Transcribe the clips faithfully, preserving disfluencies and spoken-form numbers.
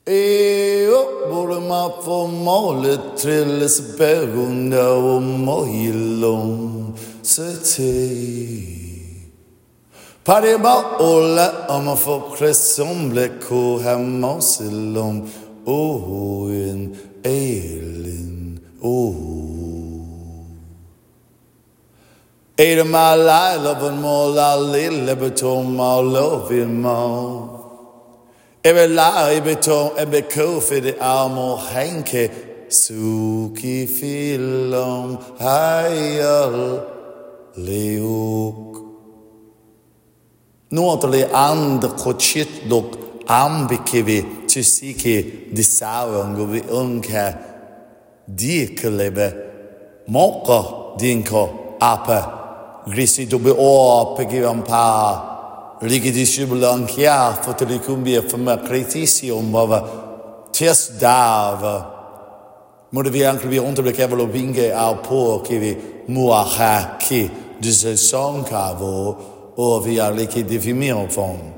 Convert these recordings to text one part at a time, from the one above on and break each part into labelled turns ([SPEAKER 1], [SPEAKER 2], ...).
[SPEAKER 1] Eo burma for mole trillis berunda o moilom sete. Pareba ola ama for cresomble ko hamosilom o in ailin o. Ere my lie love and more la little beton my love in more. Ebe la ebe to ebe ko fide amo henke suki filom hayal leuk. Nootele and kochit lok ambikevi tusike disawang vi unka dikelebe moka dinko apa grisi dobe o pegivam pa. Ligidi shubulan kia fotolicumbia from a cretisium of tes dava. Modevi anche vi onto le cavolo binge al po che vi muaha ki de ce son cavo o via le che de vimio fon.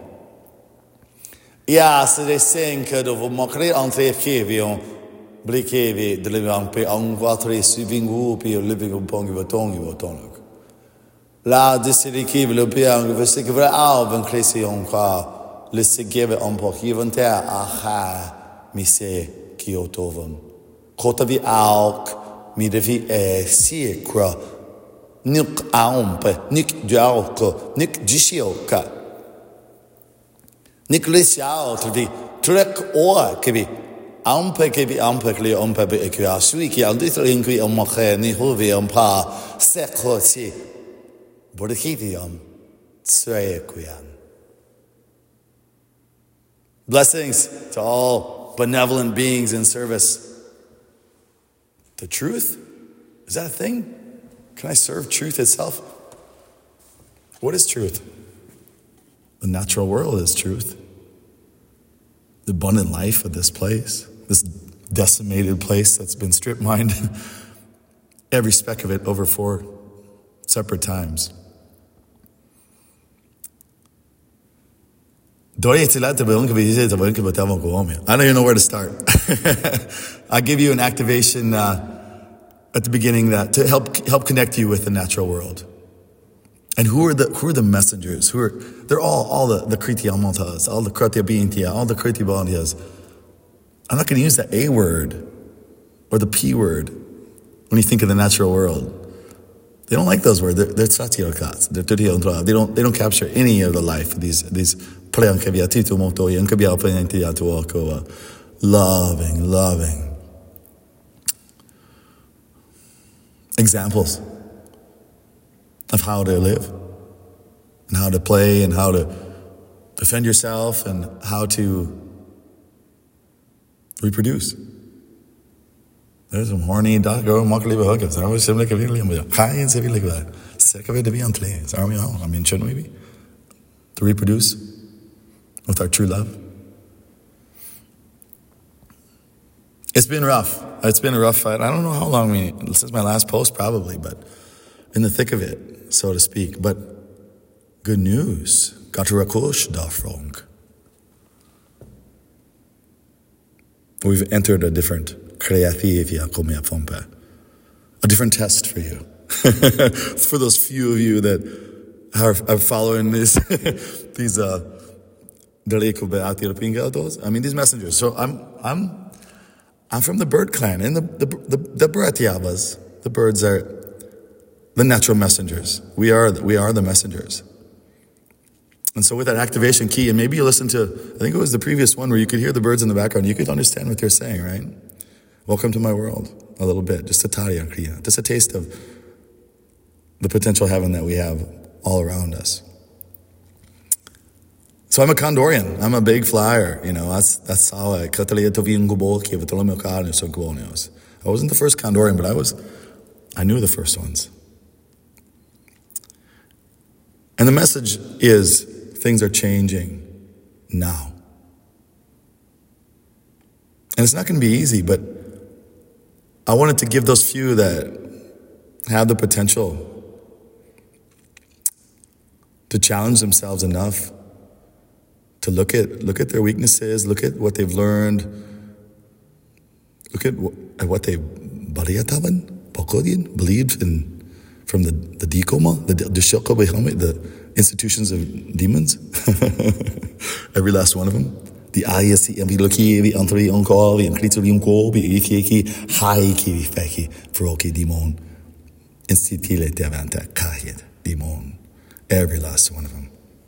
[SPEAKER 1] Ja, se de senke do vo mokre entre kevion blikevi de le ampe an quattro suvingu pi living un pongi vatongi vatonok. La disirikiv le piang vese kevra alven kresi on kwa le segeve on po hivante aha mi se kiotovan kota vi alk mi devi e siekra nik aumpe nik dialko nik disioka nik lesiao trdi trek o kebi ampe kebi ampe kli ampe be ekya sui ki andit ringwi on mache ni hovi on pa sekoti Bodhikidiam Tsreyakuyan. Blessings to all benevolent beings in service. The truth? Is that a thing? Can I serve truth itself? What is truth? The natural world is truth. The abundant life of this place, this decimated place that's been strip mined, every speck of it over four separate times. I don't even know where to start. I give you an activation uh, at the beginning that to help help connect you with the natural world. And who are the who are the messengers? Who are they're all all the the Kriti Amantas, all the Kratya Bintia, all the Kriti Bandhyas. I'm not going to use the A word or the P word when you think of the natural world. They don't like those words. They're, they're Satyakats. They're They don't they don't capture any of the life of these these loving, loving examples of how to live and how to play and how to defend yourself and how to reproduce. There's some horny dog girl mockly hookers. I was similar to William. High and civil like that. Sick of it to be on clay. I mean, shouldn't we be? To reproduce with our true love. It's been rough. It's been a rough fight. I don't know how long we, since my last post probably, but in the thick of it, so to speak. But good news. Gaturakosh dafrong. We've entered a different a different test for you. For those few of you that are, are following this, these uh I mean these messengers. So I'm I'm I'm from the bird clan, and the the the, the Bharatyavas, the birds are the natural messengers. We are we are the messengers. And so with that activation key, and maybe you listen to, I think it was the previous one where you could hear the birds in the background, you could understand what they're saying, right? Welcome to my world, a little bit, just a tariya kriya, just a taste of the potential heaven that we have all around us. So I'm a Condorian. I'm a big flyer, you know. That's that's how I. I wasn't the first Condorian, but I was. I knew the first ones. And the message is things are changing now, and it's not going to be easy. But I wanted to give those few that have the potential to challenge themselves enough to look at look at their weaknesses, look at what they've learned, look at what, at what they believed in from the the dikoma, the the the institutions of demons, every last one of them. The ayasi and viloki, the antri unko, the incriturium ko, the ikiki, haiki, feki, froki demon, institutile devanta kahid demon, every last one of them.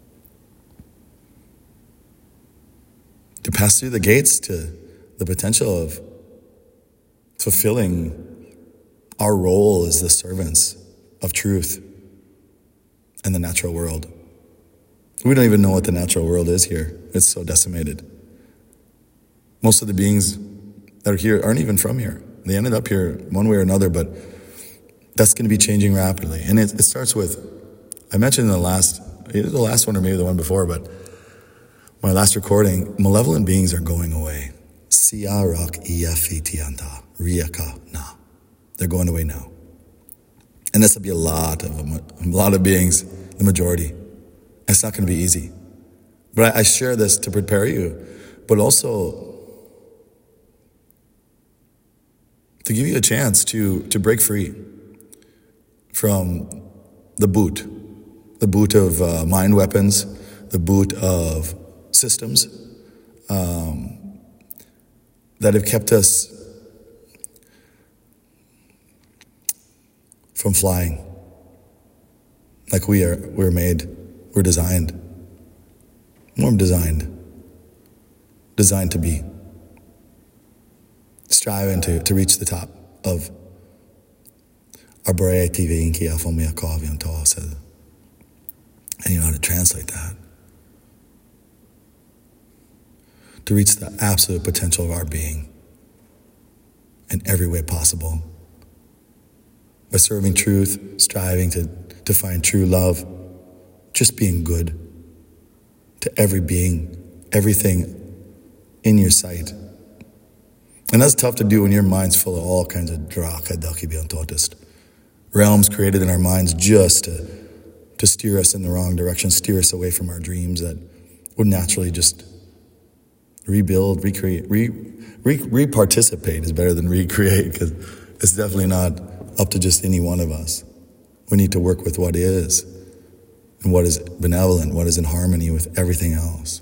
[SPEAKER 1] To pass through the gates to the potential of fulfilling our role as the servants of truth and the natural world. We don't even know what the natural world is here. It's so decimated. Most of the beings that are here aren't even from here. They ended up here one way or another, but that's going to be changing rapidly. And it, it starts with, I mentioned in the last, either the last one or maybe the one before, but my last recording, malevolent beings are going away. Siarak iyafitianta riaka na. They're going away now. And this will be a lot of them, a lot of beings, the majority. It's not going to be easy. But I, I share this to prepare you, but also to give you a chance to, to break free from the boot, the boot of uh, mind weapons, the boot of systems um, that have kept us from flying like we are. We're made. We're designed. More designed. Designed to be. Striving to, to reach the top of our and you know how to translate that. To reach the absolute potential of our being in every way possible. By serving truth, striving to, to find true love, just being good to every being, everything in your sight. And that's tough to do when your mind's full of all kinds of draka daki biantotist realms created in our minds just to, to steer us in the wrong direction, steer us away from our dreams that would naturally just rebuild, recreate, re, re, re-participate is better than recreate, because it's definitely not up to just any one of us. We need to work with what is and what is benevolent, what is in harmony with everything else.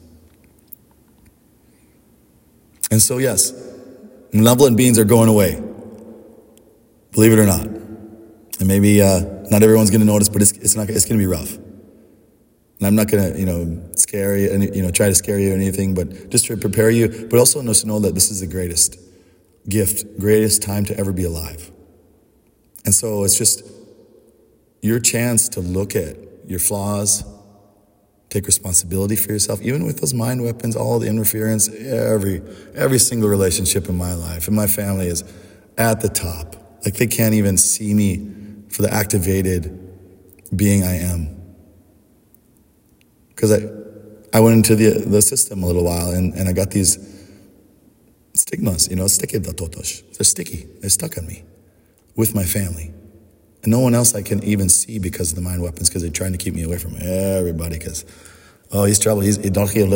[SPEAKER 1] And so, yes, malevolent beings are going away. Believe it or not. And maybe uh, not everyone's going to notice, but it's, it's not. It's going to be rough. And I'm not going to, you know, scare you, and you know, try to scare you or anything, but just to prepare you. But also to know that this is the greatest gift, greatest time to ever be alive. And so it's just your chance to look at your flaws, take responsibility for yourself, even with those mind weapons, all the interference, every every single relationship in my life and my family is at the top. Like they can't even see me for the activated being I am. Because I I went into the the system a little while and, and I got these stigmas, you know, sticky datotosh. They're sticky. They're stuck on me with my family. And no one else I can even see because of the mind weapons, because they're trying to keep me away from everybody. Because, oh, he's trouble. He's, he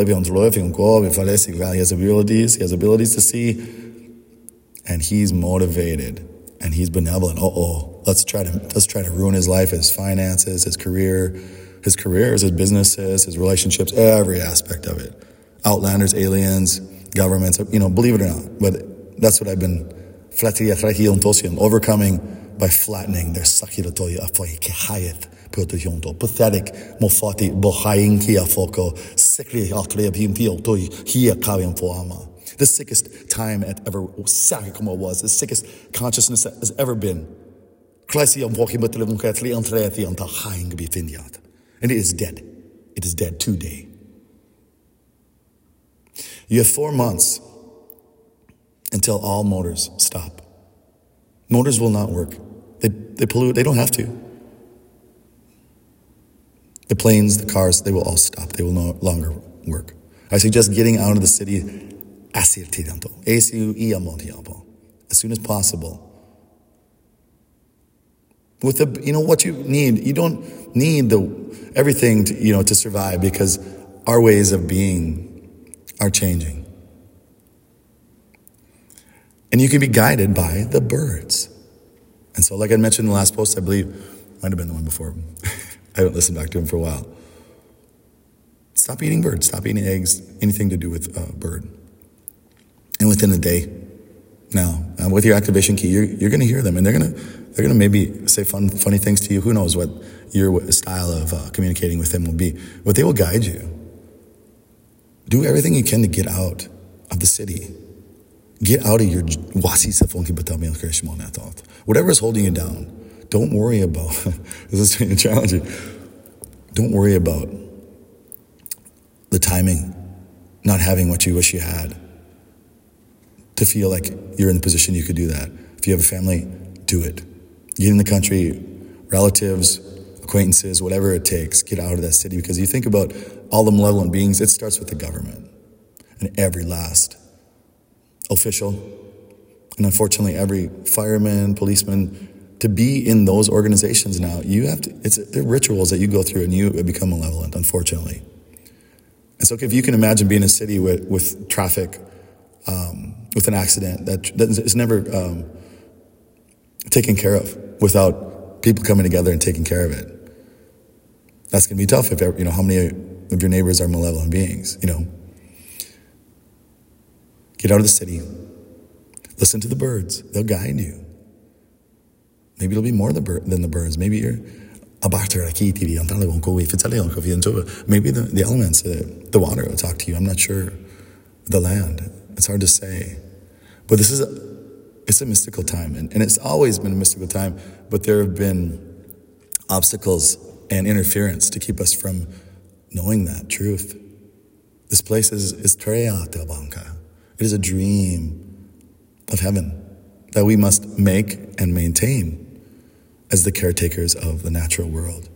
[SPEAKER 1] has abilities. He has abilities to see. And he's motivated. And he's benevolent. Uh-oh. Let's try to, let's try to ruin his life, his finances, his career, his careers, his businesses, his relationships, every aspect of it. Outlanders, aliens, governments, you know, believe it or not. But that's what I've been overcoming by flattening their sakiratoya afoy kehayet putuyonto pathetic mofati bohayin kia foko sikri altre bimpio toy here kavian foama. The sickest time at ever sakikoma was, the sickest consciousness that has ever been. And it is dead. It is dead today. You have four months until all motors stop. Motors will not work. They they pollute. They don't have to. The planes, the cars, they will all stop. They will no longer work. I suggest getting out of the city as soon as possible. With the, you know, what you need. You don't need the everything to, you know, to survive, because our ways of being are changing. And you can be guided by the birds. And so like I mentioned in the last post, I believe, might have been the one before. I haven't listened back to him for a while. Stop eating birds. Stop eating eggs, anything to do with a bird. And within a day, now, uh, with your activation key, you're, you're going to hear them, and they're going to they're going to maybe say fun, funny things to you. Who knows what your style of uh, communicating with them will be. But they will guide you. Do everything you can to get out of the city. Get out of your whatever is holding you down. Don't worry about, this is challenging. Don't worry about the timing, not having what you wish you had. To feel like you're in the position you could do that. If you have a family, do it. Get in the country, relatives, acquaintances, whatever it takes, get out of that city. Because you think about all the malevolent beings, it starts with the government and every last official, and unfortunately every fireman, policeman. To be in those organizations now, you have to, it's they're rituals that you go through and you become malevolent, unfortunately. And so if you can imagine being in a city with, with traffic, um, with an accident that, that is never um, taken care of without people coming together and taking care of it. That's going to be tough if, you know, how many of your neighbors are malevolent beings, you know. Get out of the city. Listen to the birds. They'll guide you. Maybe it'll be more than the birds. Maybe you're maybe the, the elements, uh, the water will talk to you. I'm not sure. The land. It's hard to say. But this is a, it's a mystical time. And, and it's always been a mystical time. But there have been obstacles and interference to keep us from knowing that truth. This place is, is Treya Teobanka. It is a dream of heaven that we must make and maintain as the caretakers of the natural world.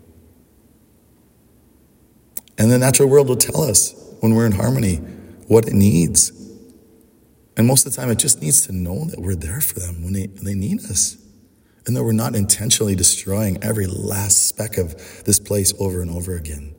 [SPEAKER 1] And the natural world will tell us when we're in harmony what it needs. And most of the time it just needs to know that we're there for them when they, when they need us. And that we're not intentionally destroying every last speck of this place over and over again.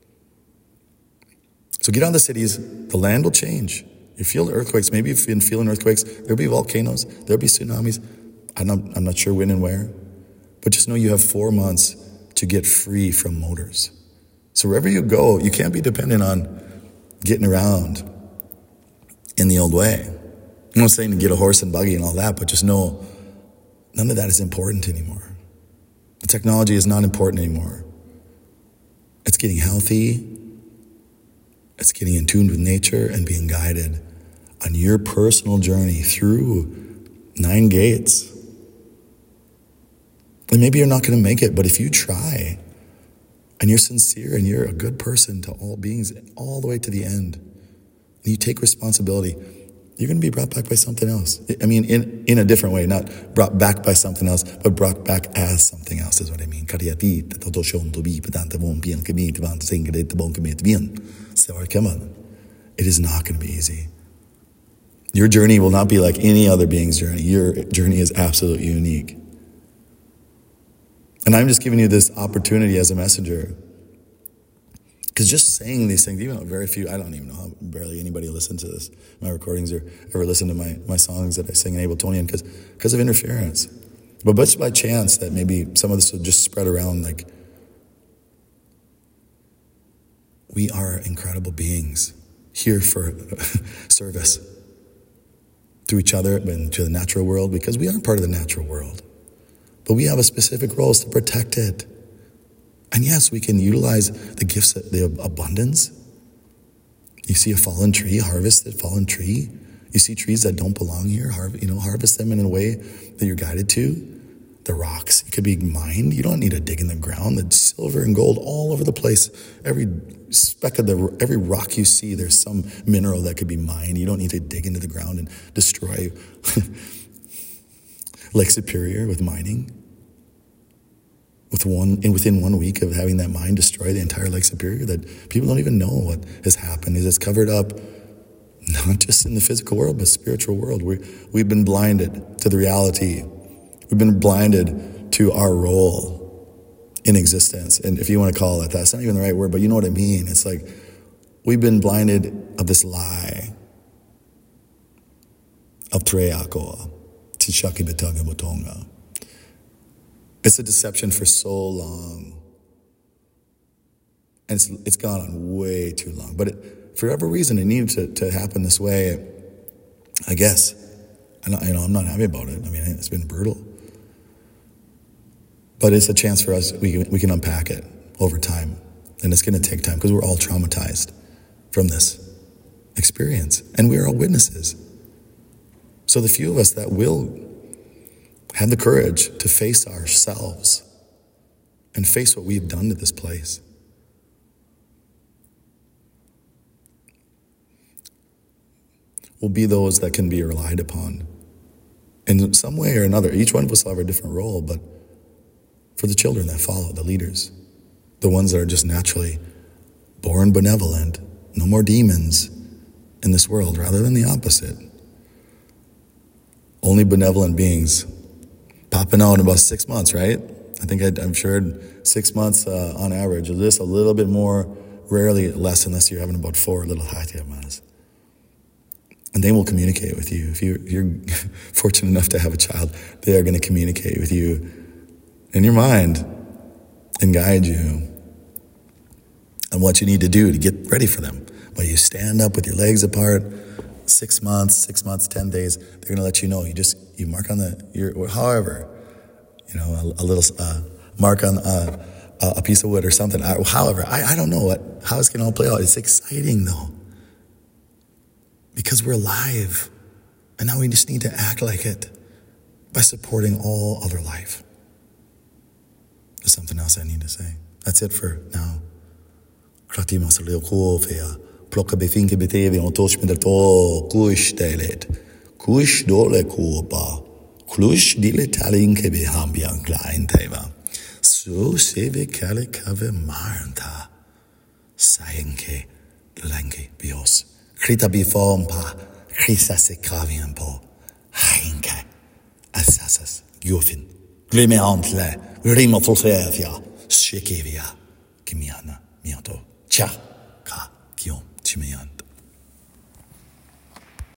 [SPEAKER 1] So get out of the cities, the land will change. You feel the earthquakes. Maybe you've been feeling earthquakes. There'll be volcanoes. There'll be tsunamis. I'm not, I'm not sure when and where. But just know you have four months to get free from motors. So wherever you go, you can't be dependent on getting around in the old way. I'm not saying to get a horse and buggy and all that, but just know none of that is important anymore. The technology is not important anymore. It's getting healthy. It's getting in tune with nature and being guided on your personal journey through nine gates. And maybe you're not going to make it, but if you try and you're sincere and you're a good person to all beings all the way to the end, and you take responsibility, you're going to be brought back by something else. I mean, in, in a different way, not brought back by something else, but brought back as something else is what I mean. It is not going to be easy. Your journey will not be like any other being's journey. Your journey is absolutely unique. And I'm just giving you this opportunity as a messenger. Because just saying these things, even though very few, I don't even know how barely anybody listens to this, my recordings or ever listen to my, my songs that I sing in Abletonian because because of interference. But just by chance that maybe some of this will just spread around, like, we are incredible beings here for service to each other and to the natural world because we are part of the natural world. But we have a specific role is to protect it. And yes, we can utilize the gifts, the abundance. You see a fallen tree, harvest that fallen tree. You see trees that don't belong here, har- you know, harvest them in a way that you're guided to. The rocks, it could be mined. You don't need to dig in the ground. The silver and gold all over the place. Every speck of the, every rock you see, there's some mineral that could be mined. You don't need to dig into the ground and destroy Lake Superior with mining. With one, and within one week of having that mine destroy the entire Lake Superior, that people don't even know what has happened. It's covered up, not just in the physical world, but spiritual world. We, we've been blinded to the reality. We've been blinded to our role in existence. And if you want to call it that, it's not even the right word, but you know what I mean. It's like we've been blinded of this lie of Treakoa, Tichaki Betanga Botonga. It's a deception for so long. And it's, it's gone on way too long. But it, for whatever reason, it needed to, to happen this way, I guess. And, you know, I'm not happy about it. I mean, it's been brutal. But it's a chance for us, we can, we can unpack it over time. And it's going to take time because we're all traumatized from this experience. And we are all witnesses. So the few of us that will have the courage to face ourselves and face what we've done to this place. Will be those that can be relied upon in some way or another. Each one of us will have a different role, but for the children that follow, the leaders, the ones that are just naturally born benevolent, no more demons in this world, rather than the opposite. Only benevolent beings popping out in about six months, right? I think I, I'm sure six months uh, on average, or just a little bit more, rarely less unless you're having about four little hatiamas. And they will communicate with you. If you're, if you're fortunate enough to have a child, they are going to communicate with you in your mind and guide you on what you need to do to get ready for them. When you stand up with your legs apart, six months, six months, ten days, they're going to let you know. You just, you mark on the, your, however, you know, a, a little uh, mark on uh, a piece of wood or something. I, however, I, I don't know what, how it's going to all play out. It's exciting though. Because we're alive. And now we just need to act like it by supporting all other life. There's something else I need to say. That's it for now. Krati masaleo ko fea. Plocka befinke betevi on touch me the to kush delet. Kush dole kuba. Klush dile talinke be hambian klein teva. So seve kale kave marnta. Sayenke lange bios. Krita bifom pa. Krisa se kavian po. Hainke. Asasas. Gufin. Glime antle. Rima fulfevia. Shekevia. Kimiana. Miato. Cha. Ka. Kion. Chimian.